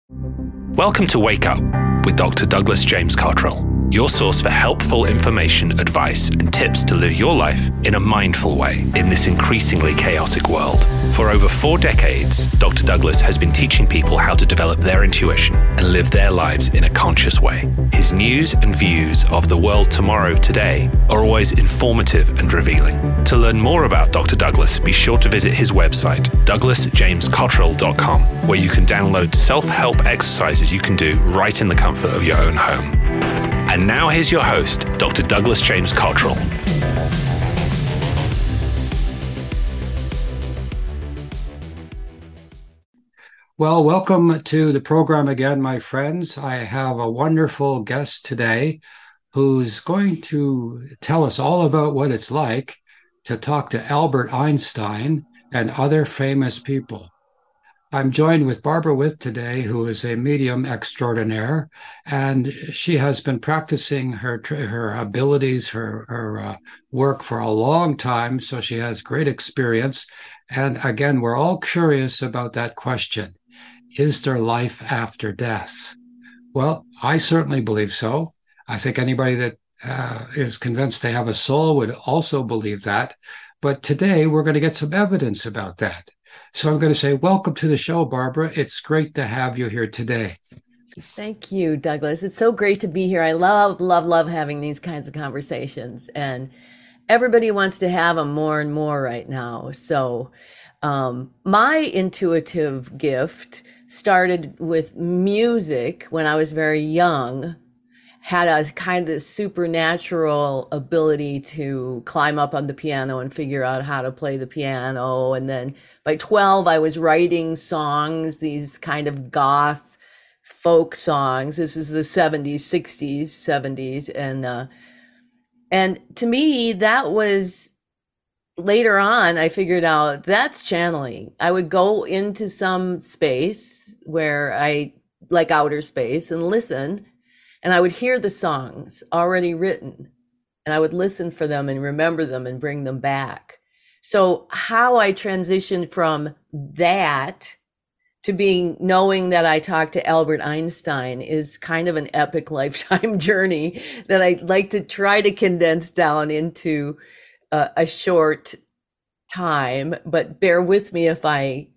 Welcome to Wake Up with Dr. Douglas James Cottrell, your source for helpful information, advice, and tips to live your life in a mindful way in this increasingly chaotic world. For over 4 decades, Dr. Douglas has been teaching people how to develop their intuition and live their lives in a conscious way. His news and views of the world tomorrow today are always informative and revealing. To learn more about Dr. Douglas, be sure to visit his website, douglasjamescottrell.com, where you can download self-help exercises you can do right in the comfort of your own home. And now here's your host, Dr. Douglas James Cottrell. Well, welcome to the program again, my friends. I have a wonderful guest today who's going to tell us all about what it's like to talk to Albert Einstein and other famous people. I'm joined with Barbara With today, who is a medium extraordinaire, and she has been practicing her abilities, her work for a long time, so she has great experience. And again, we're all curious about that question. Is there life after death? Well, I certainly believe so. I think anybody that is convinced they have a soul would also believe that. But today, we're going to get some evidence about that. So I'm going to say, welcome to the show, Barbara. It's great to have you here today. Thank you, Douglas. It's so great to be here. I love having these kinds of conversations, and everybody wants to have them more and more right now. So my intuitive gift started with music when I was very young. Had a kind of supernatural ability to climb up on the piano and figure out how to play the piano. And then by 12, I was writing songs, these kind of goth folk songs. This is the 70s, 60s, 70s. And to me, that was later on, I figured out that's channeling. I would go into some space where like outer space, and listen. And I would hear the songs already written, and I would listen for them and remember them and bring them back. So how I transitioned from that to knowing that I talked to Albert Einstein is kind of an epic lifetime journey that I'd like to try to condense down into a short time, but bear with me if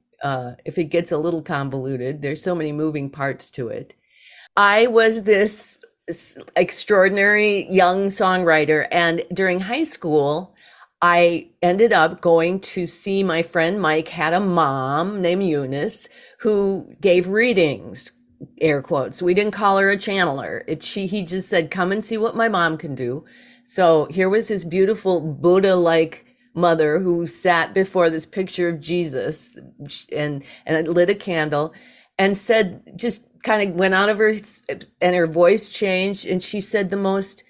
it gets a little convoluted. There's so many moving parts to it. I was this extraordinary young songwriter, and during high school, I ended up going to see my friend Mike had a mom named Eunice who gave readings, air quotes. We didn't call her a channeler. He just said, come and see what my mom can do. So here was his beautiful Buddha-like mother who sat before this picture of Jesus and lit a candle and said, just kind of went out of her, and her voice changed, and she said the most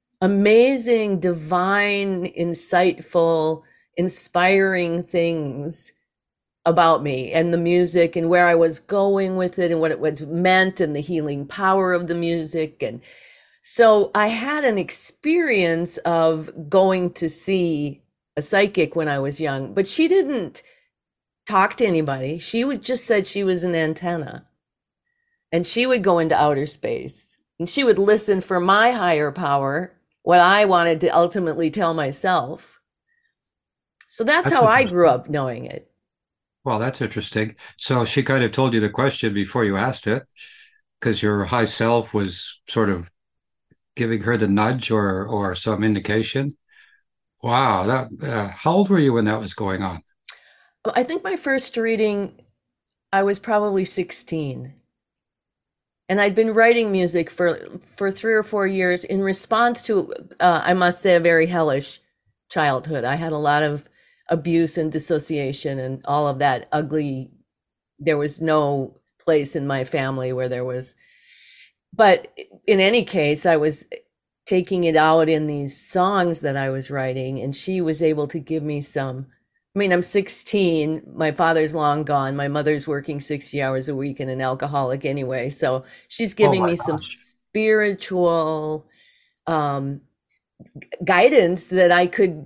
amazing, divine, insightful, inspiring things about me and the music and where I was going with it and what it was meant and the healing power of the music. And so I had an experience of going to see a psychic when I was young, but she didn't talk to anybody. She just said she was an antenna. And she would go into outer space and she would listen for my higher power, what I wanted to ultimately tell myself. So that's how I grew up knowing it. Well, that's interesting. So she kind of told you the question before you asked it, because your high self was sort of giving her the nudge or some indication. Wow. How old were you when that was going on? I think my first reading, I was probably 16. And I'd been writing music for 3 or 4 years in response to, I must say, a very hellish childhood. I had a lot of abuse and dissociation and all of that ugly. There was no place in my family where there was. But in any case, I was taking it out in these songs that I was writing, and she was able to give me some. I mean, I'm 16. My father's long gone. My mother's working 60 hours a week and an alcoholic anyway. So she's giving me some spiritual guidance that I could,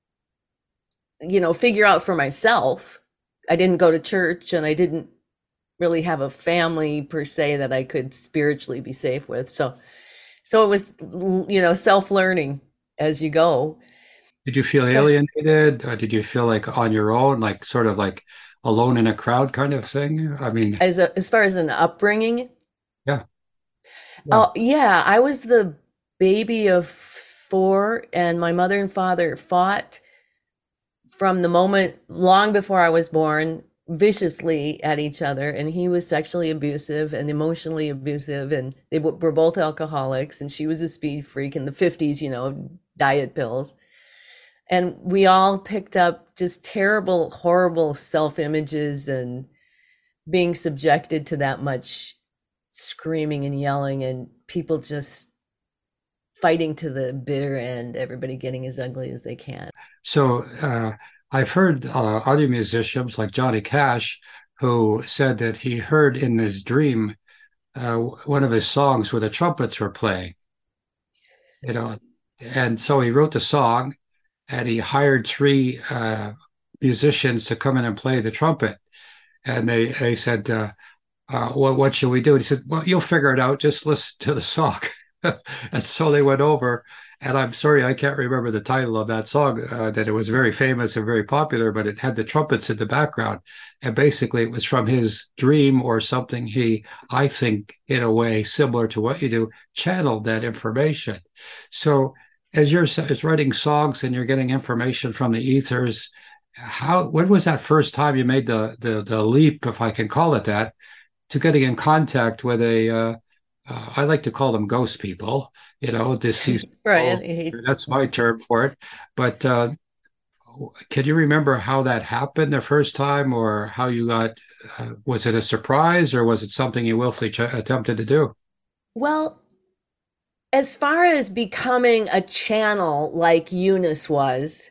figure out for myself. I didn't go to church and I didn't really have a family per se that I could spiritually be safe with. So it was, self-learning as you go. Did you feel But alienated, or did you feel like on your own, like sort of like alone in a crowd kind of thing? I mean, as far as an upbringing, yeah, yeah. oh yeah, I was the baby of four, and my mother and father fought from the moment long before I was born viciously at each other, and he was sexually abusive and emotionally abusive, and they were both alcoholics, and she was a speed freak in the 50s, diet pills. And we all picked up just terrible, horrible self-images and being subjected to that much screaming and yelling and people just fighting to the bitter end, everybody getting as ugly as they can. So I've heard other musicians like Johnny Cash who said that he heard in his dream one of his songs where the trumpets were playing, you know, and so he wrote the song and he hired three musicians to come in and play the trumpet. And they said, what should we do? And he said, well, you'll figure it out. Just listen to the song. And so they went over, and I'm sorry, I can't remember the title of that song, that it was very famous and very popular, but it had the trumpets in the background. And basically it was from his dream or something he, I think, in a way similar to what you do, channeled that information. So as you're as writing songs and you're getting information from the ethers, when was that first time you made the leap, if I can call it that, to getting in contact with I like to call them ghost people, deceased Right. people. That's my term for it. But can you remember how that happened the first time, or how you got, was it a surprise, or was it something you willfully attempted to do? Well, as far as becoming a channel like Eunice was,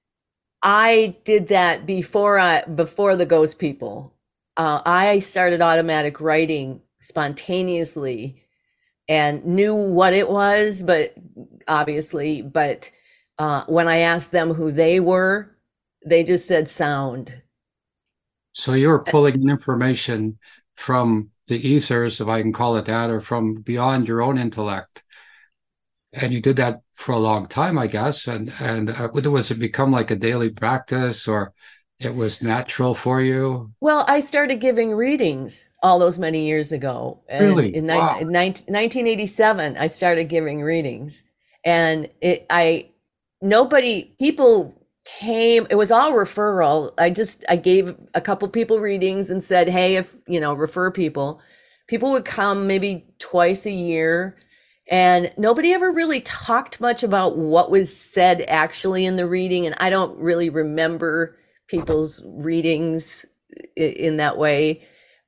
I did that before the ghost people. I started automatic writing spontaneously and knew what it was, but when I asked them who they were, they just said sound. So you were pulling in information from the ethers, if I can call it that, or from beyond your own intellect. And you did that for a long time, I guess. And was it become like a daily practice, or it was natural for you? Well, I started giving readings all those many years ago. And Really? in, Wow. in 1987, I started giving readings. And people came, it was all referral. I gave a couple people readings and said, hey, if, refer people. People would come maybe twice a year. And nobody ever really talked much about what was said actually in the reading. And I don't really remember people's readings in that way.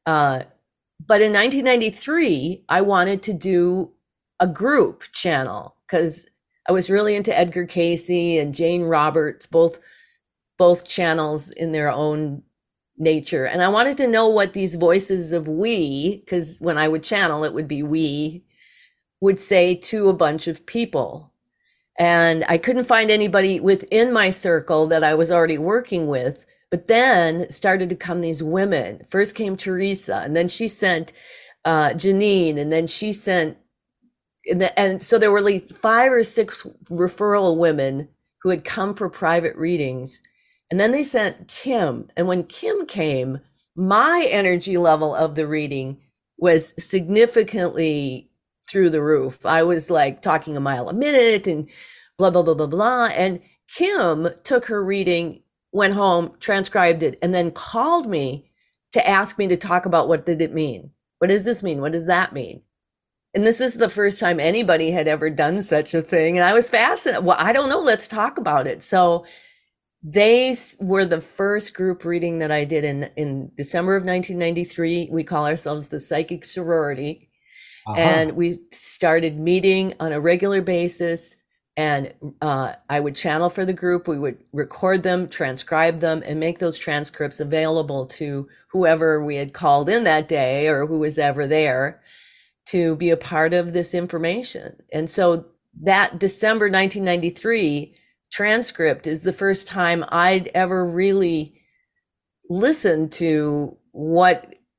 But in 1993, I wanted to do a group channel because I was really into Edgar Cayce and Jane Roberts, both channels in their own nature. And I wanted to know what these voices of we, because when I would channel, it would be we, would say to a bunch of people. And I couldn't find anybody within my circle that I was already working with. But then started to come these women. First came Teresa, and then she sent Janine, and then she sent, and so there were like 5 or 6 referral women who had come for private readings. And then they sent Kim. And when Kim came, my energy level of the reading was significantly through the roof. I was like talking a mile a minute and blah, blah, blah, blah, blah. And Kim took her reading, went home, transcribed it, and then called me to ask me to talk about what did it mean? What does this mean? What does that mean? And this is the first time anybody had ever done such a thing. And I was fascinated. Well, I don't know. Let's talk about it. So they were the first group reading that I did in December of 1993. We call ourselves the Psychic Sorority. Uh-huh. And we started meeting on a regular basis. And I would channel for the group. We would record them, transcribe them, and make those transcripts available to whoever we had called in that day or who was ever there to be a part of this information. And so that December 1993 transcript is the first time I'd ever really listened to what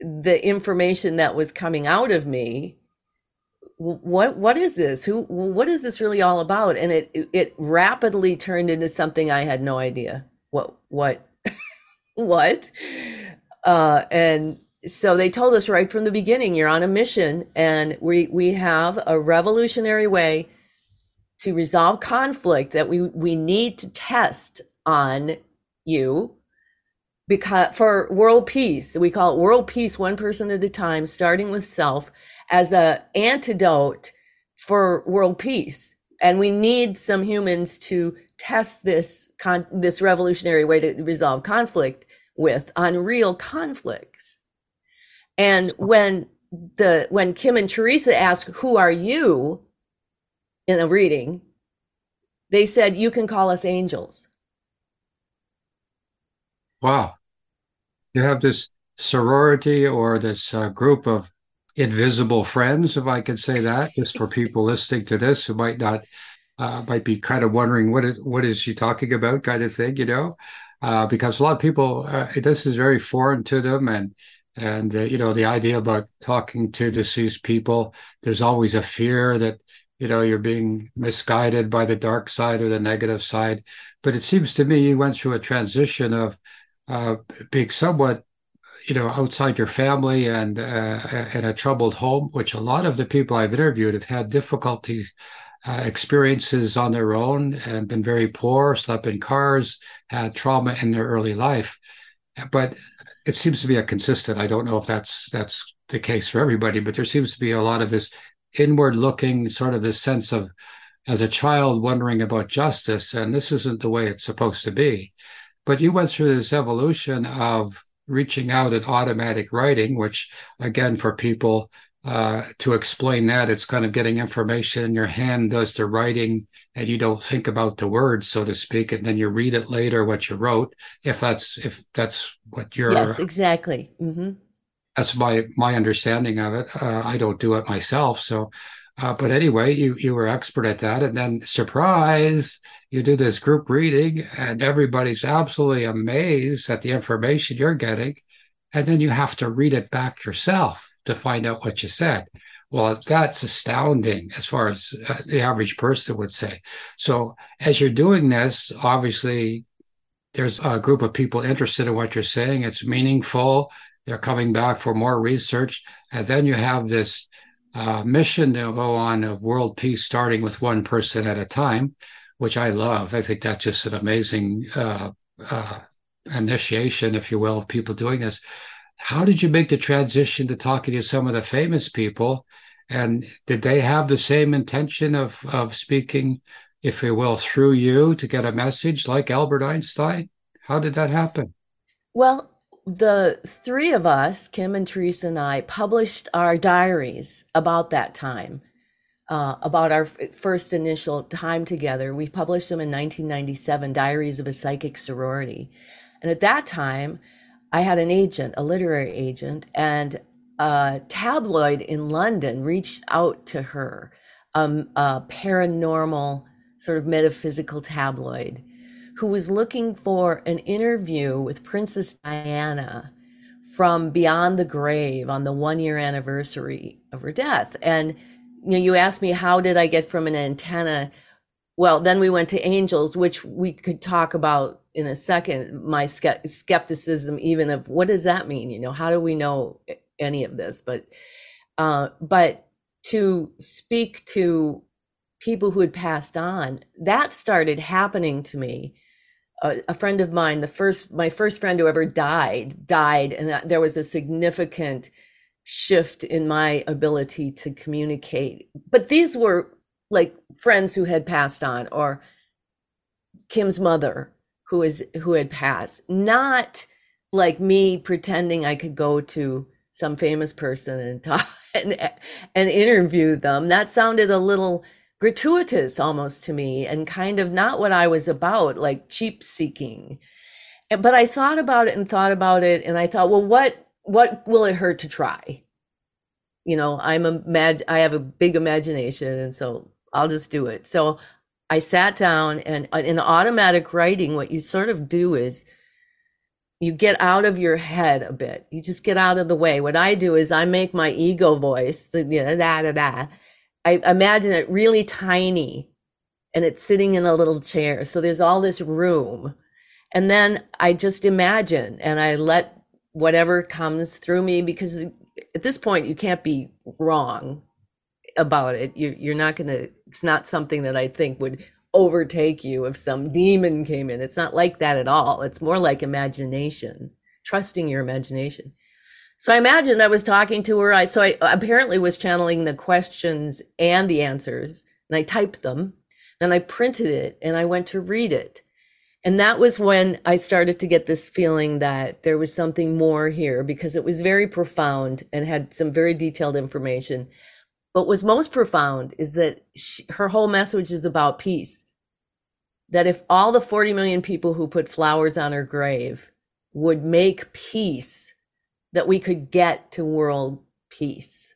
the information that was coming out of me, what is this? What is this really all about? And it rapidly turned into something I had no idea what what. And so they told us right from the beginning, you're on a mission, and we have a revolutionary way to resolve conflict that we need to test on you, because for world peace, we call it world peace, one person at a time, starting with self, as a antidote for world peace. And we need some humans to test this revolutionary way to resolve conflict with on real conflicts. And when Kim and Teresa asked, "Who are you?" in a reading, they said, "You can call us angels." Wow. You have this sorority or this group of invisible friends, if I could say that, just for people listening to this who might not, might be kind of wondering what is she talking about, kind of thing, because a lot of people, this is very foreign to them, and the idea about talking to deceased people, there's always a fear that you're being misguided by the dark side or the negative side. But it seems to me you went through a transition of being somewhat outside your family and in a troubled home, which a lot of the people I've interviewed have had difficulties, experiences on their own and been very poor, slept in cars, had trauma in their early life. But it seems to be a consistent, I don't know if that's the case for everybody, but there seems to be a lot of this inward looking, sort of this sense of, as a child, wondering about justice, and this isn't the way it's supposed to be. But you went through this evolution of reaching out and automatic writing, which, again, for people to explain that, it's kind of getting information in your hand does the writing, and you don't think about the words, so to speak, and then you read it later what you wrote, if that's what you're. Yes, exactly. Mm-hmm. That's my understanding of it. I don't do it myself, so. But anyway, you were expert at that, and then surprise, you do this group reading, and everybody's absolutely amazed at the information you're getting, and then you have to read it back yourself to find out what you said. Well, that's astounding as far as the average person would say. So as you're doing this, obviously, there's a group of people interested in what you're saying. It's meaningful. They're coming back for more research, and then you have this mission to go on of world peace, starting with one person at a time, which I love. I think that's just an amazing initiation, if you will, of people doing this. How did you make the transition to talking to some of the famous people? And did they have the same intention of speaking, if you will, through you to get a message like Albert Einstein? How did that happen? Well, the three of us, Kim and Teresa and I, published our diaries about that time, about our first initial time together. We published them in 1997, Diaries of a Psychic Sorority. And at that time, I had an agent, a literary agent, and a tabloid in London reached out to her, a paranormal, sort of metaphysical tabloid, who was looking for an interview with Princess Diana from beyond the grave on the 1-year anniversary of her death. And you asked me, how did I get from an antenna? Well, then we went to angels, which we could talk about in a second. My skepticism, even of what does that mean? How do we know any of this? But to speak to people who had passed on, that started happening to me. A friend of mine, my first friend who ever died, and there was a significant shift in my ability to communicate. But these were like friends who had passed on, or Kim's mother who had passed, not like me pretending I could go to some famous person and talk and interview them. That sounded a little gratuitous almost to me, and kind of not what I was about, like cheap seeking. But I thought about it, and I thought, well, what will it hurt to try? I have a big imagination, and so I'll just do it. So I sat down, and in automatic writing, what you sort of do is you get out of your head a bit. You just get out of the way. What I do is I make my ego voice, the da da da. I imagine it really tiny and it's sitting in a little chair. So there's all this room. And then I just imagine and I let whatever comes through me, because at this point you can't be wrong about it. You're not going to, it's not something that I think would overtake you if some demon came in. It's not like that at all. It's more like imagination, trusting your imagination. So I imagined I was talking to her. So I apparently was channeling the questions and the answers, and I typed them. Then I printed it and I went to read it. And that was when I started to get this feeling that there was something more here, because it was very profound and had some very detailed information. But what's most profound is that her whole message is about peace. That if all the 40 million people who put flowers on her grave would make peace, that we could get to world peace.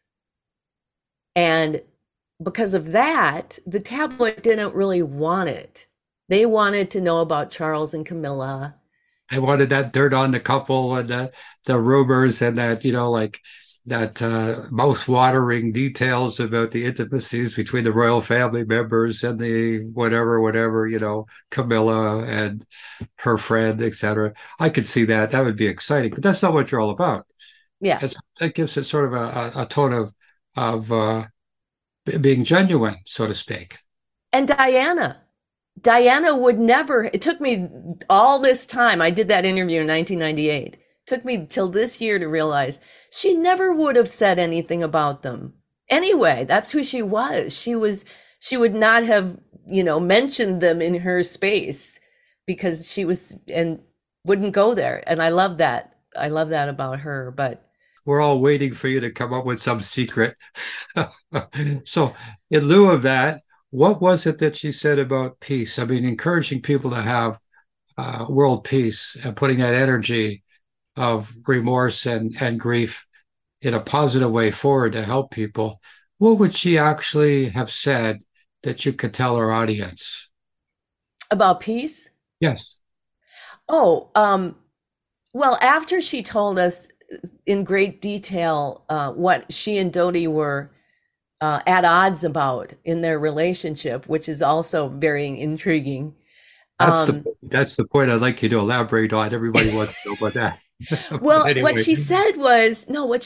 And because of that, the tabloid didn't really want it. They wanted to know about Charles and Camilla. They wanted that dirt on the couple and the rumors and that, like that mouth-watering details about the intimacies between the royal family members and the whatever, Camilla and her friend, etc. I could see that. That would be exciting, but that's not what you're all about. Yeah. That gives it sort of a tone of being genuine, so to speak. And Diana would never, it took me all this time. I did that interview in 1998. It took me till this year to realize she never would have said anything about them. Anyway, that's who she was. She would not have, mentioned them in her space because she was, and wouldn't go there. And I love that. I love that about her, but we're all waiting for you to come up with some secret. So in lieu of that, what was it that she said about peace? I mean, encouraging people to have world peace and putting that energy of remorse and grief in a positive way forward to help people. What would she actually have said that you could tell our audience? About peace? Yes. Oh, well, after she told us in great detail what she and Dodi were at odds about in their relationship, which is also very intriguing. That's the point I'd like you to elaborate on. Everybody wants to know about that. Well, anyway. What she said was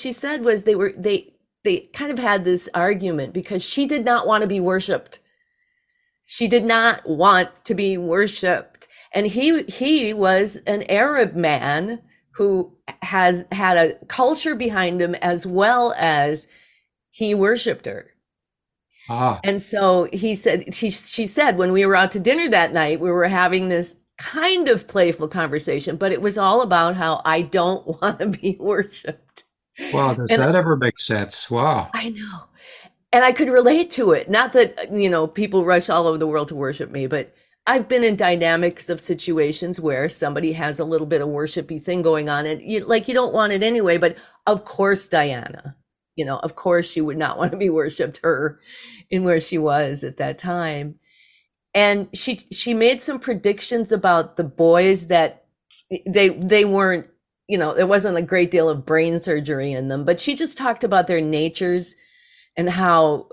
they kind of had this argument because she did not want to be worshipped. She did not want to be worshipped. And he was an Arab man who has had a culture behind him, as well as he worshipped her. And so she said, when we were out to dinner that night, we were having this kind of playful conversation, but it was all about how I don't want to be worshipped. Wow, does that ever make sense? Wow. I know. And I could relate to it. Not that, people rush all over the world to worship me, but I've been in dynamics of situations where somebody has a little bit of worshipy thing going on, and you don't want it anyway. But of course, Diana, of course she would not want to be worshipped, her in where she was at that time. And she made some predictions about the boys that they weren't, there wasn't a great deal of brain surgery in them, but she just talked about their natures and how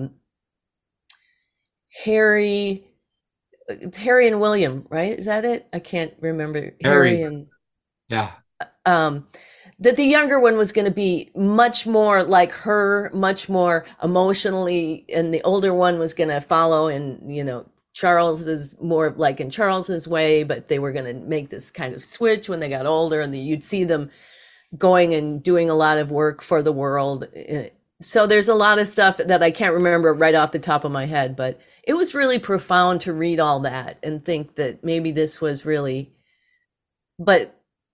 Harry and William, right? Is that it? I can't remember. Harry and yeah. That the younger one was going to be much more like her, much more emotionally, and the older one was going to follow in, Charles is more like in Charles's way, but they were going to make this kind of switch when they got older, and you'd see them going and doing a lot of work for the world. So there's a lot of stuff that I can't remember right off the top of my head, but it was really profound to read all that and think that maybe this was really, but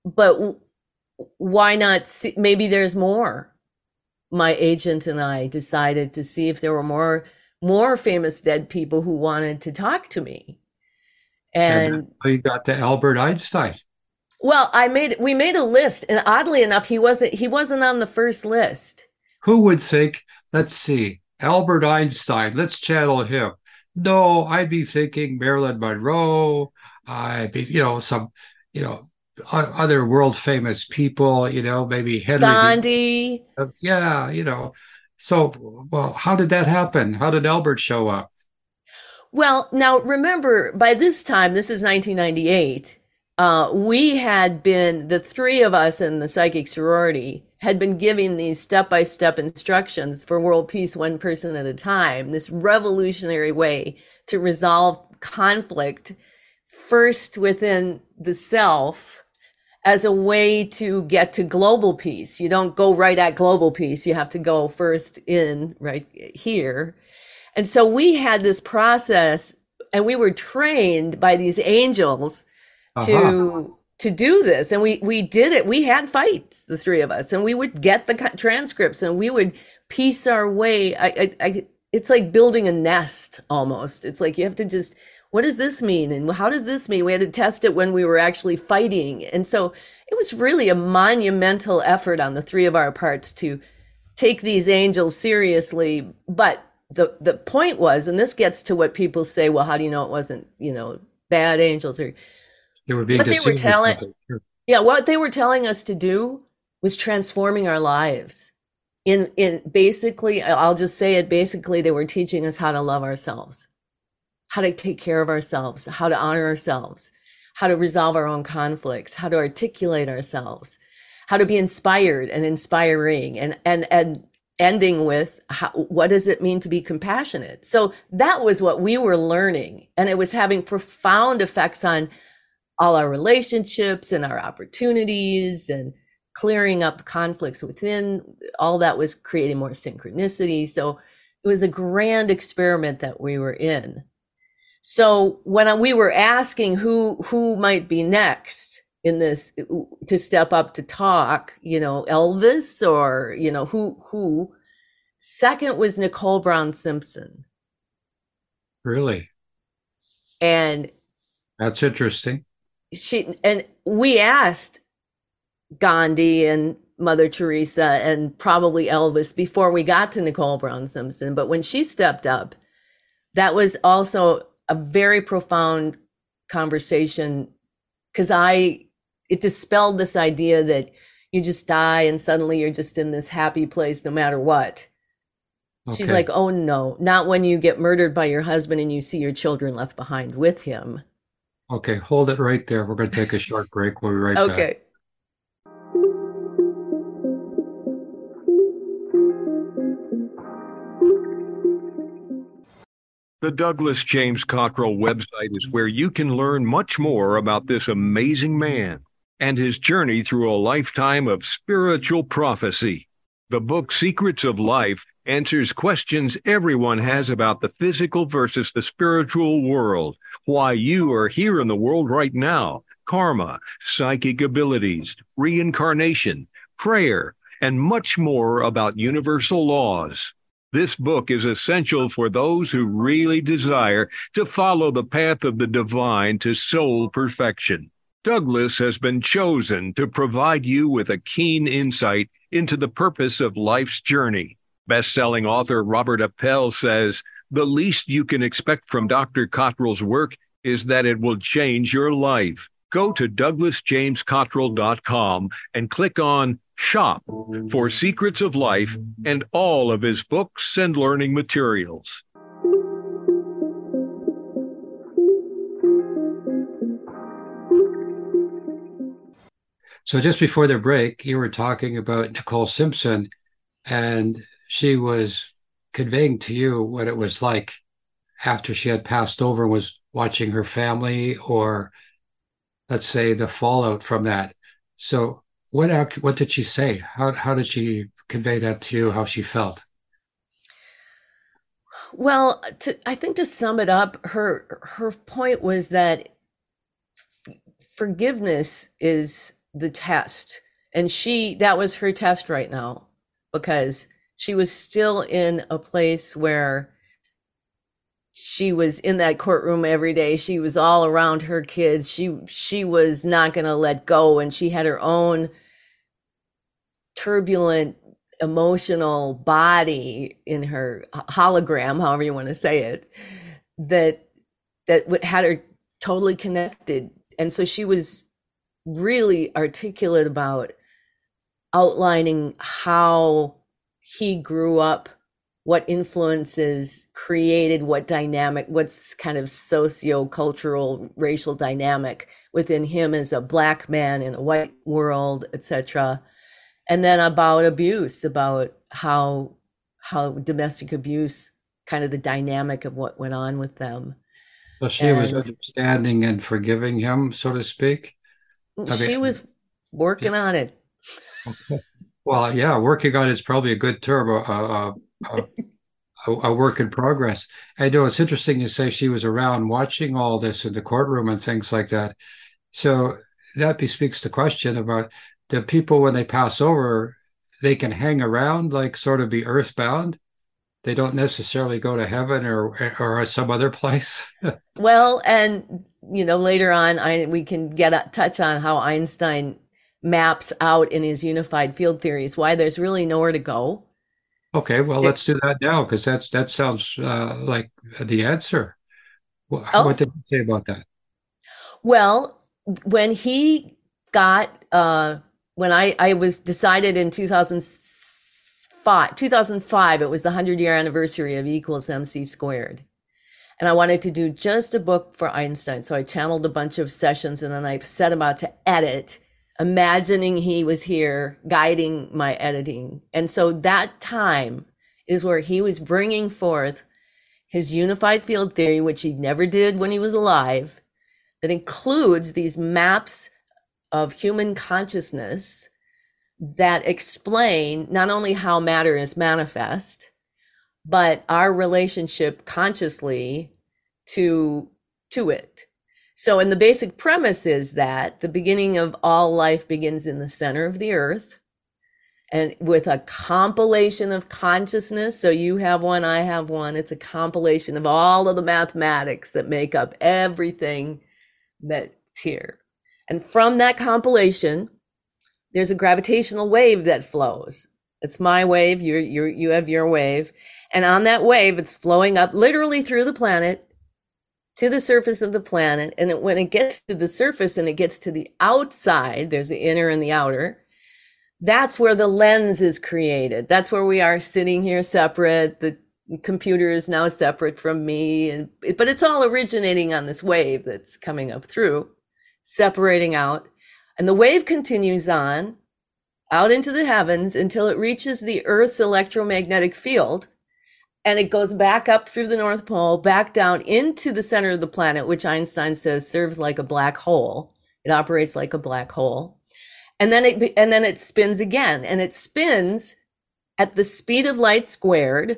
why not see, maybe there's more. My agent and I decided to see if there were more famous dead people who wanted to talk to me. And you got to Albert Einstein. Well, we made a list, and oddly enough, he wasn't on the first list. Who would think, let's see, Albert Einstein, let's channel him. No, I'd be thinking Marilyn Monroe. I'd be, some other world famous people, maybe Henry V. Gandhi. Yeah, So, well, how did that happen? How did Albert show up? Well, now remember, by this time, this is 1998, we had been, the three of us in the psychic sorority had been giving these step-by-step instructions for world peace, one person at a time, this revolutionary way to resolve conflict first within the self as a way to get to global peace. You don't go right at global peace. You have to go first in right here. And so we had this process, and we were trained by these angels to do this. And we did it. We had fights, the three of us, and we would get the transcripts and we would piece our way. It's like building a nest almost. It's like you have to just, what does this mean? And how does this mean? We had to test it when we were actually fighting. And so it was really a monumental effort on the three of our parts to take these angels seriously. But the point was, and this gets to what people say, well, how do you know it wasn't, bad angels, or they were being what they were telling? Yeah, what they were telling us to do was transforming our lives. In basically, I'll just say it, basically they were teaching us how to love ourselves, how to take care of ourselves, how to honor ourselves, how to resolve our own conflicts, how to articulate ourselves, how to be inspired and inspiring, and ending with what does it mean to be compassionate? So that was what we were learning. And it was having profound effects on all our relationships and our opportunities, and clearing up conflicts within. All that was creating more synchronicity. So it was a grand experiment that we were in. So when we were asking who might be next in this to step up to talk, Elvis or, who, second was Nicole Brown Simpson. Really? And that's interesting. We asked Gandhi and Mother Teresa and probably Elvis before we got to Nicole Brown Simpson. But when she stepped up, that was also a very profound conversation, because it dispelled this idea that you just die and suddenly you're just in this happy place no matter what. Okay. She's like, oh no, not when you get murdered by your husband and you see your children left behind with him. Okay, hold it right there. We're going to take a short break. We'll be right back. Okay. The Douglas James Cottrell website is where you can learn much more about this amazing man and his journey through a lifetime of spiritual prophecy. The book Secrets of Life answers questions everyone has about the physical versus the spiritual world, why you are here in the world right now, karma, psychic abilities, reincarnation, prayer, and much more about universal laws. This book is essential for those who really desire to follow the path of the divine to soul perfection. Douglas has been chosen to provide you with a keen insight into the purpose of life's journey. Best-selling author Robert Appel says, the least you can expect from Dr. Cottrell's work is that it will change your life. Go to DouglasJamesCottrell.com and click on Shop for Secrets of Life and all of his books and learning materials. So just before the break, you were talking about Nicole Simpson, and she was conveying to you what it was like after she had passed over and was watching her family, or let's say the fallout from that. So what did she say? How did she convey that to you, how she felt? Well, I think to sum it up, her point was that forgiveness is the test. And that was her test right now, because she was still in a place where she was in that courtroom every day. She was all around her kids. She was not going to let go. And she had her own turbulent, emotional body in her hologram, however you want to say it, that had her totally connected. And so she was really articulate about outlining how he grew up, what influences created what dynamic, what's kind of socio-cultural racial dynamic within him as a Black man in a white world, etc. And then about abuse, about how domestic abuse, kind of the dynamic of what went on with them. So she was understanding and forgiving him, so to speak. She was working on it. Okay. Well, yeah, working on it is probably a good term, a work in progress. I know it's interesting you say she was around watching all this in the courtroom and things like that. So that bespeaks the question about the people when they pass over, they can hang around, like sort of be earthbound. They don't necessarily go to heaven or some other place. Well, and later on, we can touch on how Einstein maps out in his unified field theories why there's really nowhere to go. Okay, well, let's do that now because that sounds like the answer. What did he say about that? Well, when he got when I was decided in 2005, it was the 100-year anniversary of E equals MC squared. And I wanted to do just a book for Einstein. So I channeled a bunch of sessions and then I set about to edit, imagining he was here guiding my editing. And so that time is where he was bringing forth his unified field theory, which he never did when he was alive, that includes these maps of human consciousness that explain not only how matter is manifest, but our relationship consciously to it. So, and the basic premise is that the beginning of all life begins in the center of the earth, and with a compilation of consciousness. So you have one, I have one. It's a compilation of all of the mathematics that make up everything that's here. And from that compilation, there's a gravitational wave that flows. It's my wave, you have your wave. And on that wave, it's flowing up literally through the planet to the surface of the planet. And when it gets to the surface and it gets to the outside, there's the inner and the outer, that's where the lens is created. That's where we are sitting here separate. The computer is now separate from me, but it's all originating on this wave that's coming up through, separating out. And the wave continues on out into the heavens until it reaches the Earth's electromagnetic field. And it goes back up through the North Pole, back down into the center of the planet, which Einstein says serves like a black hole. It operates like a black hole. And then it spins again, and it spins at the speed of light squared.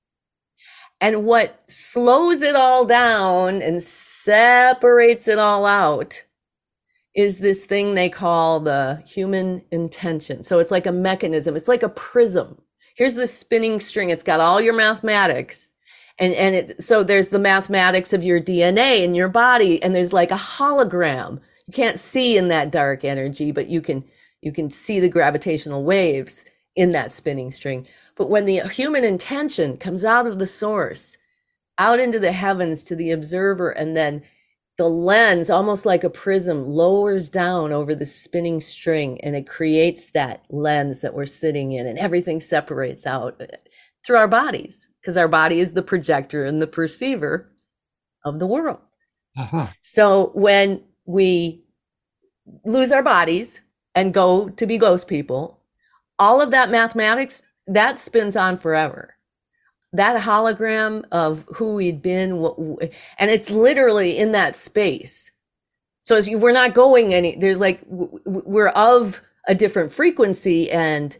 And what slows it all down and separates it all out is this thing they call the human intention. So it's like a mechanism. It's like a prism. Here's the spinning string. It's got all your mathematics. So there's the mathematics of your DNA in your body, and there's like a hologram. You can't see in that dark energy, but you can see the gravitational waves in that spinning string. But when the human intention comes out of the source, out into the heavens to the observer, and then the lens, almost like a prism, lowers down over the spinning string, and it creates that lens that we're sitting in, and everything separates out through our bodies, because our body is the projector and the perceiver of the world. Uh-huh. So when we lose our bodies and go to be ghost people, all of that mathematics, that spins on forever. That hologram of who we'd been, and it's literally in that space. So we're not going there's like, we're of a different frequency and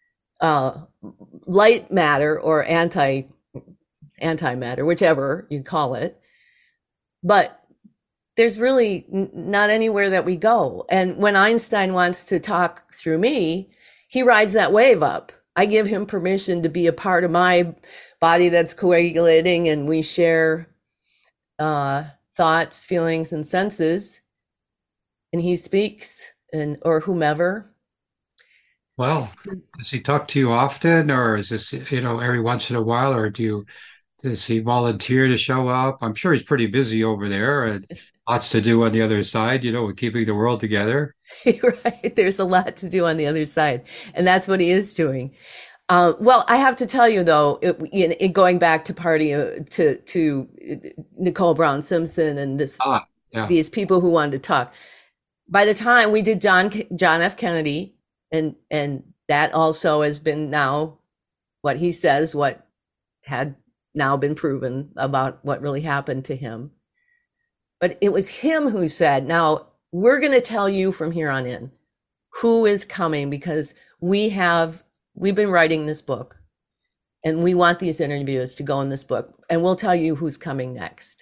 light matter or antimatter, whichever you call it. But there's really not anywhere that we go. And when Einstein wants to talk through me, he rides that wave up. I give him permission to be a part of my body that's coagulating, and we share thoughts, feelings, and senses. And he speaks, or whomever. Well, does he talk to you often, or is this, every once in a while, or does he volunteer to show up? I'm sure he's pretty busy over there and lots to do on the other side, with keeping the world together. Right. There's a lot to do on the other side. And that's what he is doing. Well, I have to tell you though, going back to to Nicole Brown Simpson and Yeah. these people who wanted to talk. By the time we did John F. Kennedy, and that also has been now what he says, what had now been proven about what really happened to him. But it was him who said, now we're going to tell you from here on in who is coming, because we've been writing this book and we want these interviews to go in this book, and we'll tell you who's coming next.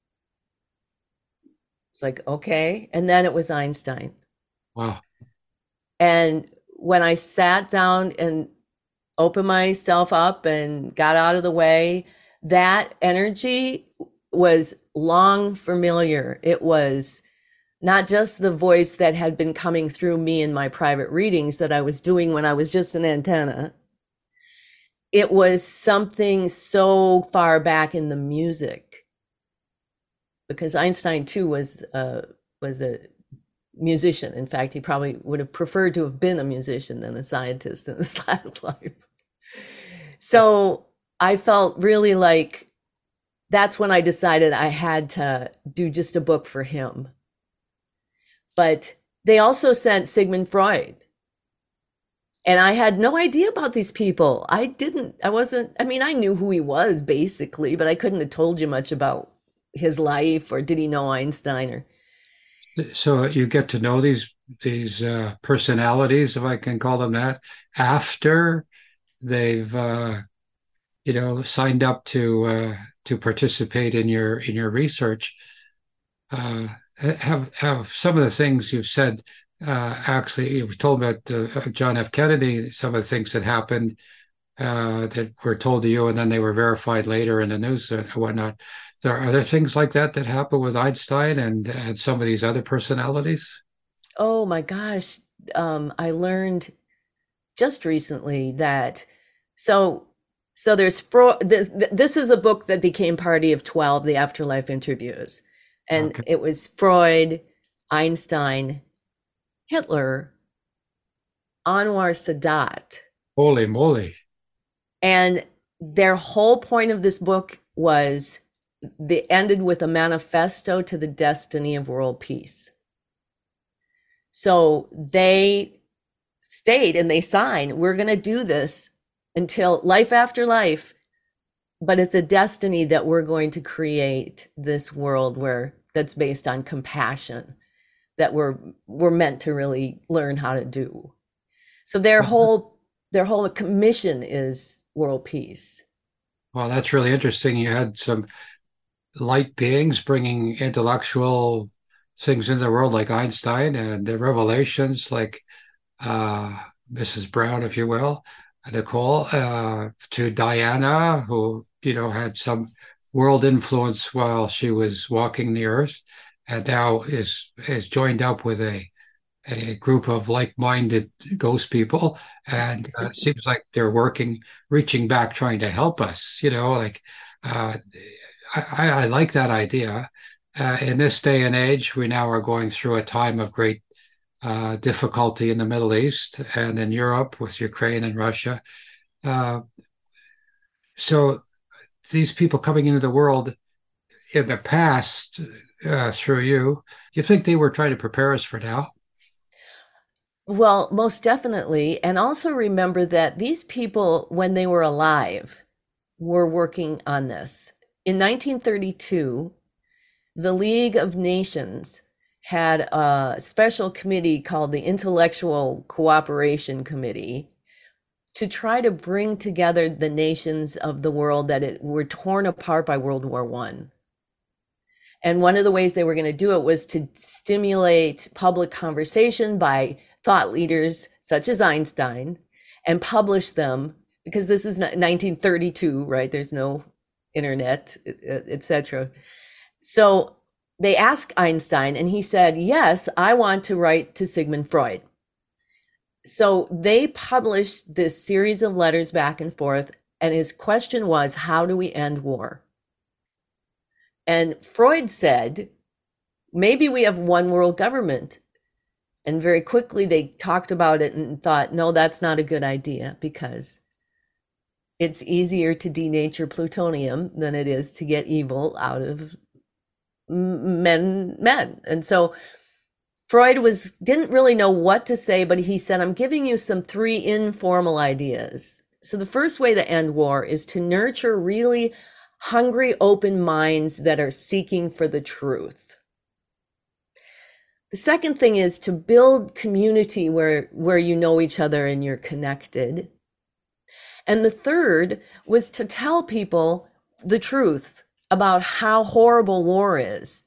It's like, okay. And then it was Einstein. Wow. And when I sat down and opened myself up and got out of the way, that energy was long familiar. It was not just the voice that had been coming through me in my private readings that I was doing when I was just an antenna. It was something so far back in the music, because Einstein too was a musician. In fact, he probably would have preferred to have been a musician than a scientist in his last life. So I felt really like that's when I decided I had to do just a book for him. But they also sent Sigmund Freud. And I had no idea about these people. I knew who he was basically, but I couldn't have told you much about his life, or did he know Einstein, or. So you get to know these personalities, if I can call them that, after they've signed up to participate in your research. Have some of the things you've said, actually you've told about John F. Kennedy, some of the things that happened that were told to you and then they were verified later in the news and whatnot. Are there things like that happen with Einstein and some of these other personalities? Oh my gosh. I learned just recently that, so there's Freud. This is a book that became Party of 12, the Afterlife Interviews. And Okay. it was Freud, Einstein, Hitler, Anwar Sadat. Holy moly. And their whole point of this book was they ended with a manifesto to the destiny of world peace. So they stayed and they signed, we're going to do this until life after life, but it's a destiny that we're going to create this world that's based on compassion, that we're meant to really learn how to do. So their whole commission is world peace. Well, that's really interesting. You had some light beings bringing intellectual things into the world like Einstein, and the revelations like Mrs. Brown, if you will, Nicole, to Diana, who, had some world influence while she was walking the earth, and now is joined up with a group of like-minded ghost people, and it seems like they're reaching back, trying to help us. I like that idea. In this day and age, we now are going through a time of great difficulty in the Middle East and in Europe with Ukraine and Russia. So these people coming into the world in the past through you think they were trying to prepare us for now? Well, most definitely. And also remember that these people, when they were alive, were working on this. In 1932, the League of Nations had a special committee called the Intellectual Cooperation Committee to try to bring together the nations of the world that were torn apart by World War I. And one of the ways they were going to do it was to stimulate public conversation by thought leaders such as Einstein and publish them, because this is 1932, right? There's no internet, etc. So they asked Einstein and he said, yes, I want to write to Sigmund Freud. So they published this series of letters back and forth. And his question was, how do we end war? And Freud said, maybe we have one world government. And very quickly they talked about it and thought, no, that's not a good idea, because it's easier to denature plutonium than it is to get evil out of men. And so Freud didn't really know what to say, but he said, I'm giving you some 3 informal ideas. So the first way to end war is to nurture really hungry, open minds that are seeking for the truth. The second thing is to build community where you know each other and you're connected. And the third was to tell people the truth about how horrible war is,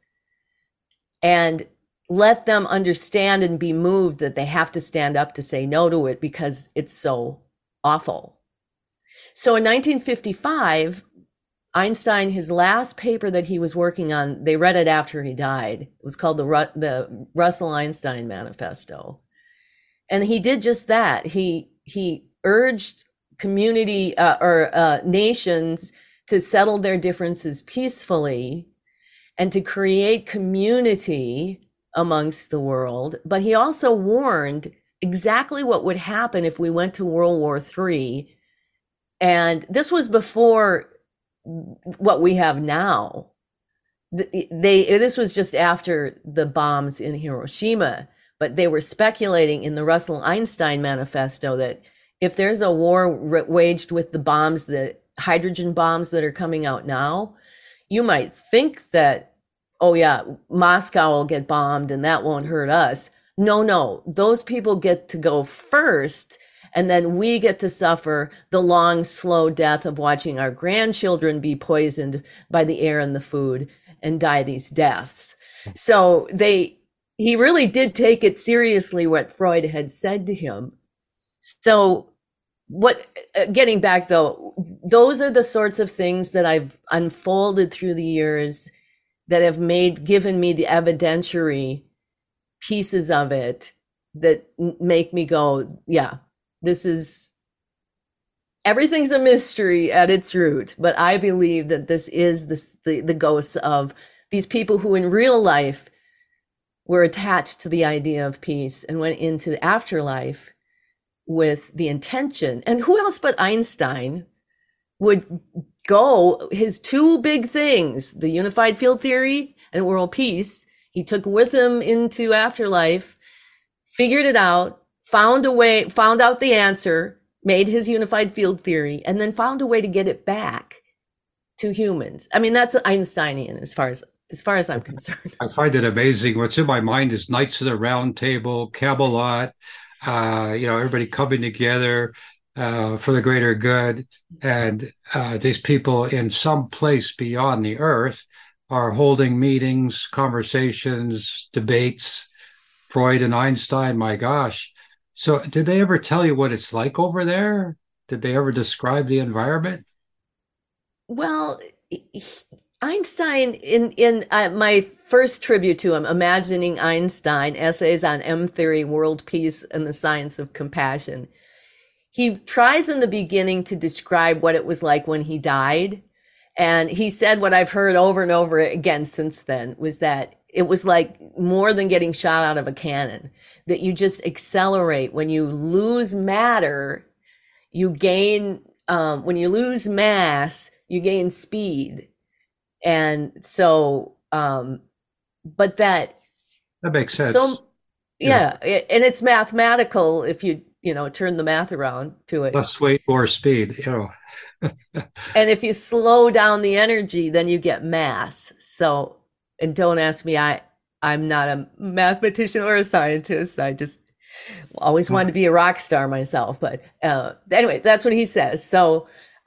and let them understand and be moved that they have to stand up to say no to it because it's so awful. So in 1955, Einstein, his last paper that he was working on, they read it after he died. It was called the Russell-Einstein Manifesto. And he did just that. He urged community nations to settle their differences peacefully and to create community amongst the world. But he also warned exactly what would happen if we went to World War III. And this was before what we have now. This was just after the bombs in Hiroshima, but they were speculating in the Russell-Einstein Manifesto that if there's a war waged with the bombs, the hydrogen bombs that are coming out now, you might think that, oh yeah, Moscow will get bombed and that won't hurt us. No, those people get to go first, and then we get to suffer the long, slow death of watching our grandchildren be poisoned by the air and the food and die these deaths. So he really did take it seriously what Freud had said to him. So getting back though, those are the sorts of things that I've unfolded through the years that have given me the evidentiary pieces of it that make me go, yeah, everything's a mystery at its root, but I believe that this is the ghosts of these people who in real life were attached to the idea of peace and went into the afterlife with the intention. And who else but Einstein would go, his 2 big things, the unified field theory and world peace, he took with him into afterlife, figured it out, found out the answer, made his unified field theory, and then found a way to get it back to humans. I mean, that's Einsteinian as far as I'm concerned. I find it amazing. What's in my mind is Knights of the Round Table, Camelot, everybody coming together for the greater good. And these people in some place beyond the earth are holding meetings, conversations, debates. Freud and Einstein, my gosh. So did they ever tell you what it's like over there? Did they ever describe the environment? Well, Einstein, in my first tribute to him, Imagining Einstein, Essays on M-Theory, World Peace, and the Science of Compassion, he tries in the beginning to describe what it was like when he died. And he said what I've heard over and over again since then, was that it was like more than getting shot out of a cannon, that you just accelerate. When you lose matter, you gain, when you lose mass, you gain speed. And so, but that makes sense. So, yeah. And it's mathematical if you turn the math around to it. Less weight, more speed, And if you slow down the energy, then you get mass. So, and don't ask me, I'm not a mathematician or a scientist. I just always wanted to be a rock star myself. But anyway, that's what he says. So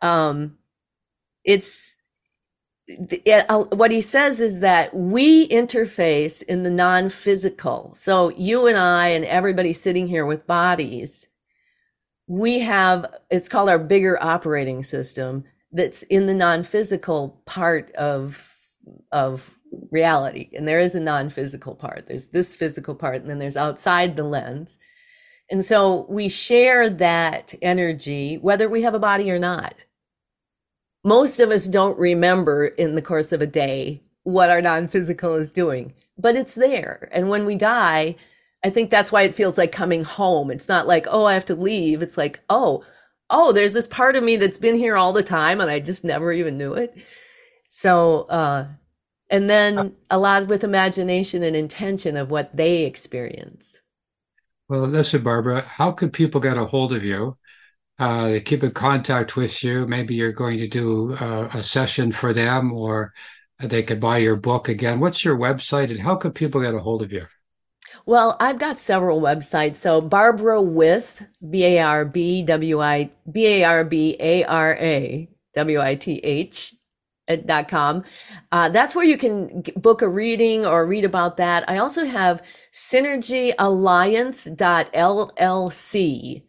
what he says is that we interface in the non-physical. So you and I and everybody sitting here with bodies, we have, it's called our bigger operating system that's in the non-physical part of reality. And there is a non-physical part. There's this physical part, and then there's outside the lens. And so we share that energy, whether we have a body or not. Most of us don't remember in the course of a day what our non-physical is doing, but it's there. And when we die, I think that's why it feels like coming home. It's not like, oh, I have to leave. It's like, oh, there's this part of me that's been here all the time and I just never even knew it. So, and then a lot with imagination and intention of what they experience. Well, listen, Barbara, how could people get a hold of you? They keep in contact with you. Maybe you're going to do a session for them, or they could buy your book again. What's your website, and how could people get a hold of you? Well, I've got several websites. So Barbara with BARBARAWITH.com. That's where you can book a reading or read about that. I also have synergyalliance.llc.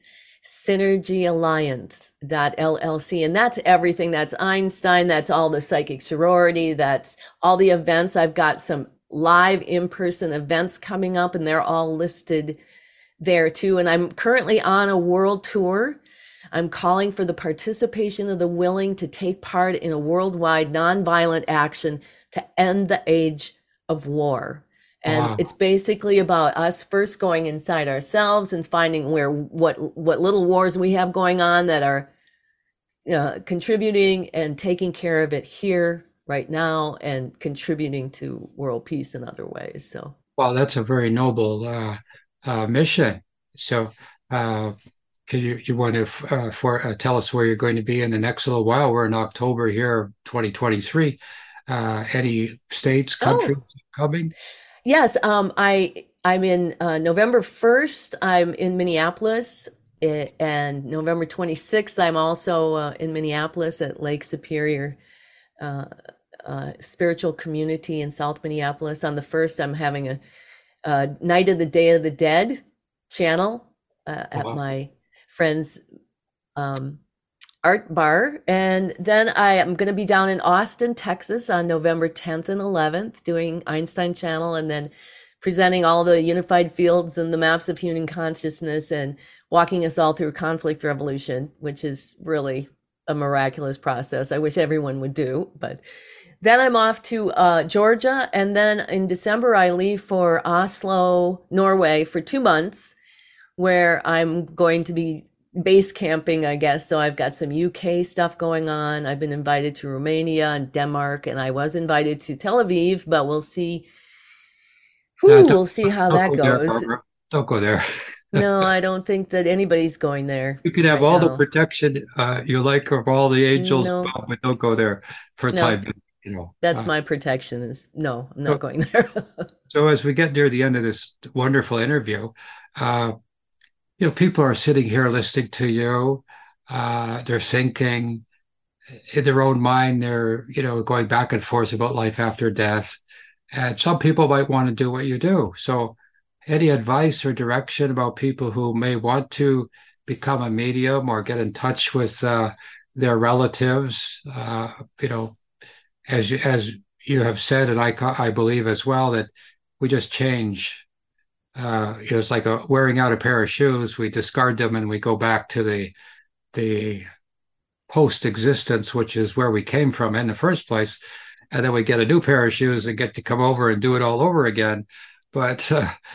synergyalliance.llc, and that's everything. That's Einstein, that's all the psychic sorority, that's all the events. I've got some live in-person events coming up, and they're all listed there too. And I'm currently on a world tour. I'm calling for the participation of the willing to take part in a worldwide nonviolent action to end the age of war. And It's basically about us first going inside ourselves and finding what little wars we have going on that are contributing and taking care of it here right now and contributing to world peace in other ways. So, well, that's a very noble mission. So, can you want to tell us where you're going to be in the next little while? We're in October here, 2023. Any states, countries coming? Yes, I'm in November 1st. I'm in Minneapolis, and November 26th. I'm also in Minneapolis at Lake Superior Spiritual Community in South Minneapolis. On the 1st, I'm having a Night of the Day of the Dead channel at my friend's art bar. And then I am going to be down in Austin, Texas on November 10th and 11th doing Einstein Channel, and then presenting all the unified fields and the maps of human consciousness and walking us all through conflict revolution, which is really a miraculous process. I wish everyone would do. But then I'm off to Georgia. And then in December, I leave for Oslo, Norway for 2 months, where I'm going to be base camping, I guess. So I've got some UK stuff going on. I've been invited to Romania and Denmark, and I was invited to Tel Aviv, but we'll see. We'll see how that goes. There, don't go there. No, I don't think that anybody's going there. You can have all the protection you like of all the angels, but don't go there for a time. That's my protection. Is no, I'm not going there. So as we get near the end of this wonderful interview, people are sitting here listening to you. They're thinking in their own mind. They're, going back and forth about life after death. And some people might want to do what you do. So any advice or direction about people who may want to become a medium or get in touch with their relatives, as you have said, and I believe as well, that we just change. It's like wearing out a pair of shoes. We discard them and we go back to the post-existence, which is where we came from in the first place. And then we get a new pair of shoes and get to come over and do it all over again. But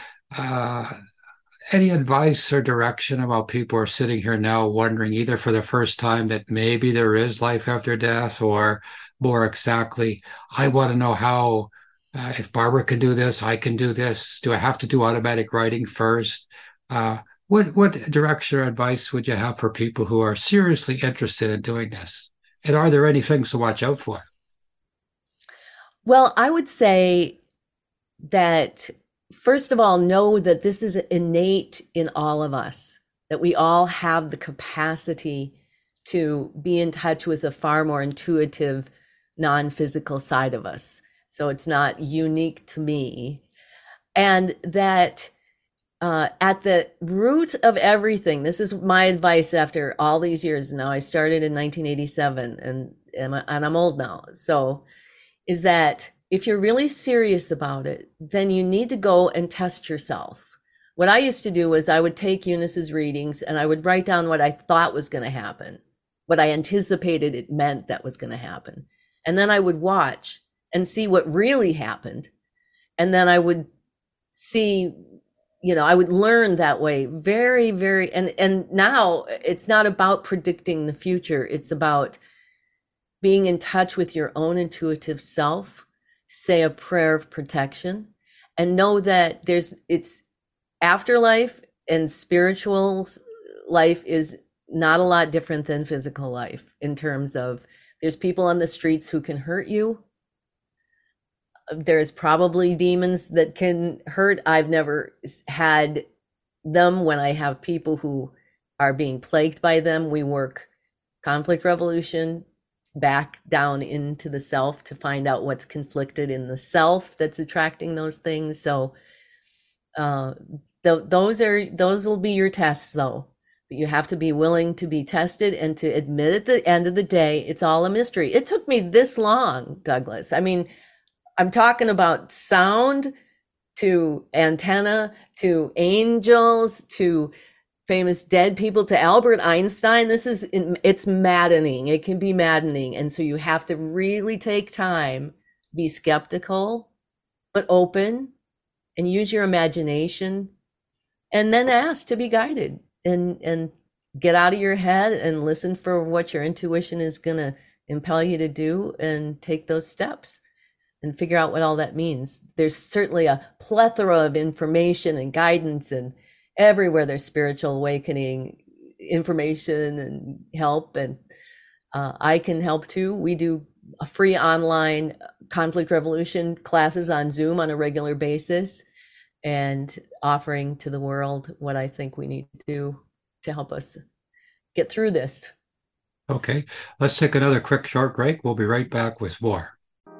any advice or direction about people who are sitting here now wondering either for the first time that maybe there is life after death, or more exactly, I want to know how, if Barbara can do this, I can do this. Do I have to do automatic writing first? What direction or advice would you have for people who are seriously interested in doing this? And are there any things to watch out for? Well, I would say that, first of all, know that this is innate in all of us, that we all have the capacity to be in touch with a far more intuitive, non-physical side of us. So it's not unique to me. And that at the root of everything, this is my advice after all these years now, I started in 1987 and I'm old now. So is that if you're really serious about it, then you need to go and test yourself. What I used to do was I would take Eunice's readings and I would write down what I thought was going to happen, what I anticipated it meant that was going to happen. And then I would watch and see what really happened. And then I would see I would learn that way very, very, and now it's not about predicting the future. It's about being in touch with your own intuitive self, say a prayer of protection, and know that it's afterlife, and spiritual life is not a lot different than physical life in terms of there's people on the streets who can hurt you. There's probably demons that can hurt. I've never had them. When I have people who are being plagued by them, we work conflict resolution back down into the self to find out what's conflicted in the self that's attracting those things. So those will be your tests, though. You have to be willing to be tested and to admit at the end of the day, it's all a mystery. It took me this long, Douglas. I mean, I'm talking about sound to antenna to angels to famous dead people to Albert Einstein. It's maddening. It can be maddening. And so you have to really take time, be skeptical, but open, and use your imagination, and then ask to be guided and get out of your head and listen for what your intuition is going to impel you to do, and take those steps and figure out what all that means. There's certainly a plethora of information and guidance, and everywhere there's spiritual awakening information and help, and I can help too. We do a free online conflict resolution classes on Zoom on a regular basis, and offering to the world what I think we need to do to help us get through this. Okay, let's take another quick short break. We'll be right back with more.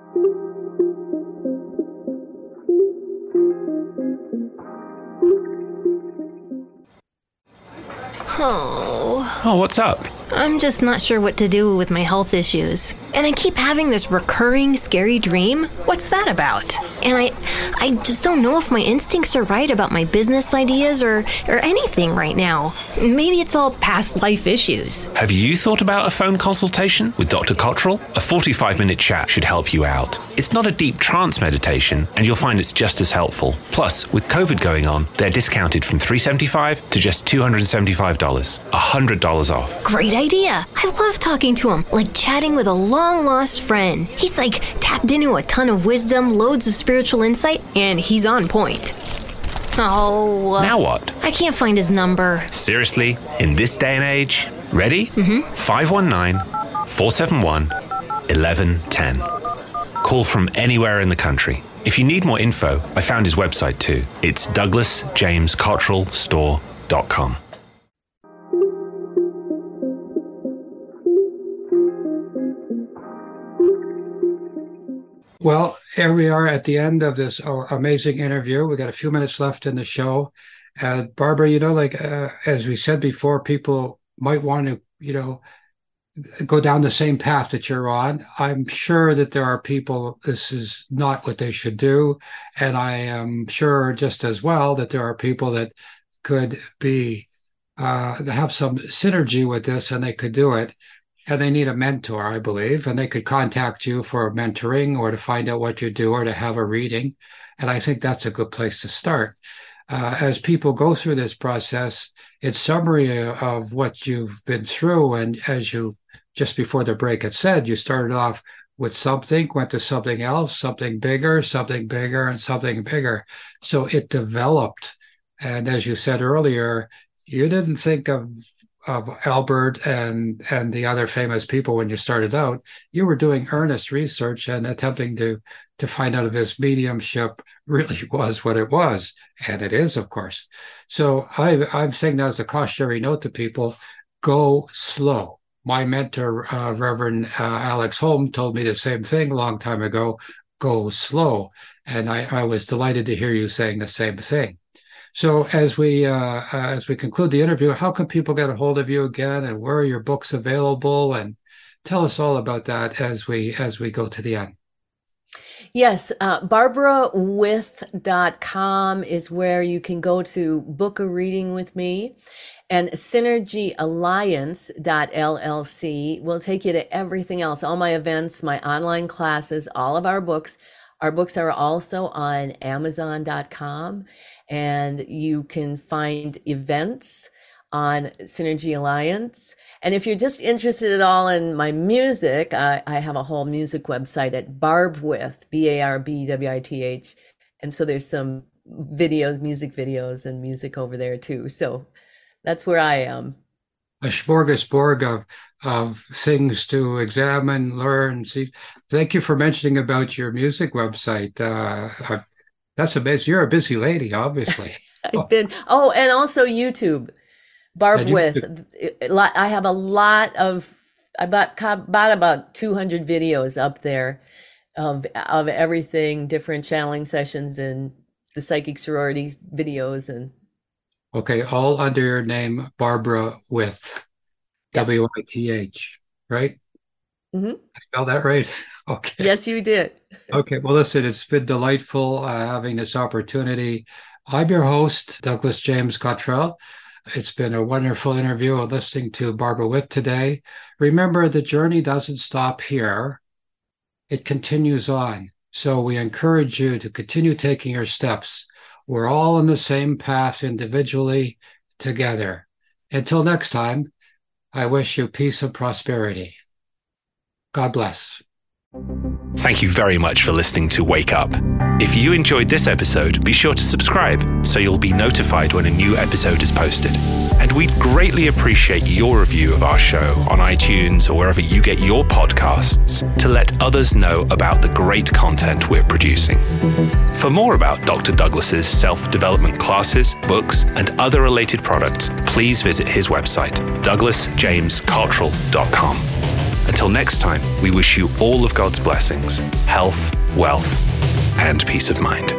Oh, what's up? I'm just not sure what to do with my health issues. And I keep having this recurring scary dream. What's that about? And I just don't know if my instincts are right about my business ideas or anything right now. Maybe it's all past life issues. Have you thought about a phone consultation with Dr. Cottrell? A 45-minute chat should help you out. It's not a deep trance meditation, and you'll find it's just as helpful. Plus, with COVID going on, they're discounted from $375 to just $275. $100 off. Great idea. I love talking to him, like chatting with a long-lost friend. He's like tapped into a ton of wisdom, loads of spiritual insight, and he's on point. Oh. Now what? I can't find his number. Seriously? In this day and age? Ready? 519-471-1110. Call from anywhere in the country. If you need more info, I found his website too. It's DouglasJamesCottrellStore.com. Well, here we are at the end of this amazing interview. We got a few minutes left in the show. Barbara, as we said before, people might want to, go down the same path that you're on. I'm sure that there are people, this is not what they should do. And I am sure just as well that there are people that could be, have some synergy with this and they could do it. And they need a mentor, I believe, and they could contact you for mentoring or to find out what you do or to have a reading. And I think that's a good place to start. As people go through this process, it's summary of what you've been through. And as you, just before the break had said, you started off with something, went to something else, something bigger, and something bigger. So it developed. And as you said earlier, you didn't think of Albert and the other famous people when you started out. You were doing earnest research and attempting to find out if this mediumship really was what it was, and it is, of course. So I'm saying that as a cautionary note to people: go slow. My mentor, Reverend Alex Holm, told me the same thing a long time ago: go slow. And I was delighted to hear you saying the same thing. So as we conclude the interview, how can people get a hold of you again, and where are your books available? And tell us all about that as we go to the end. Yes, BarbaraWith.com is where you can go to book a reading with me. And SynergyAlliance.LLC will take you to everything else, all my events, my online classes, all of our books Our books are also on Amazon.com, and you can find events on Synergy Alliance. And if you're just interested at all in my music, I have a whole music website at Barbwith, BARBWITH. And so there's some videos, music videos and music over there too. So that's where I am. A smorgasbord of things to examine, learn, see. Thank you for mentioning about your music website. That's amazing. You're a busy lady, obviously. And also YouTube. Barbwith. I have a lot of, about 200 videos up there of everything, different channeling sessions and the psychic sorority videos. And okay, all under your name, Barbara With, yes. WITH, right? Mm-hmm. I spelled that right? Okay. Yes, you did. Okay, well, listen, it's been delightful having this opportunity. I'm your host, Douglas James Cottrell. It's been a wonderful interview listening to Barbara With today. Remember, the journey doesn't stop here. It continues on. So we encourage you to continue taking your steps. We're all on the same path individually, together. Until next time, I wish you peace and prosperity. God bless. Thank you very much for listening to Wake Up. If you enjoyed this episode, be sure to subscribe so you'll be notified when a new episode is posted. And we'd greatly appreciate your review of our show on iTunes or wherever you get your podcasts to let others know about the great content we're producing. For more about Dr. Douglas's self-development classes, books, and other related products, please visit his website, douglasjamescottrell.com. Until next time, we wish you all of God's blessings, health, wealth, and peace of mind.